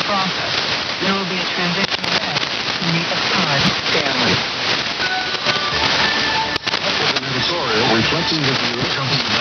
process. There will be a transition ahead to meet a Todd family. That was an editorial reflecting the views held